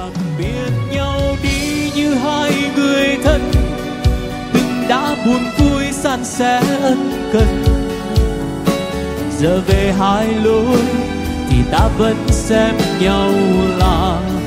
tạm biệt nhau đi như hai người thân, từng đã buồn vui san sẻ ân cần. Giờ về hai lối thì ta vẫn xem nhau là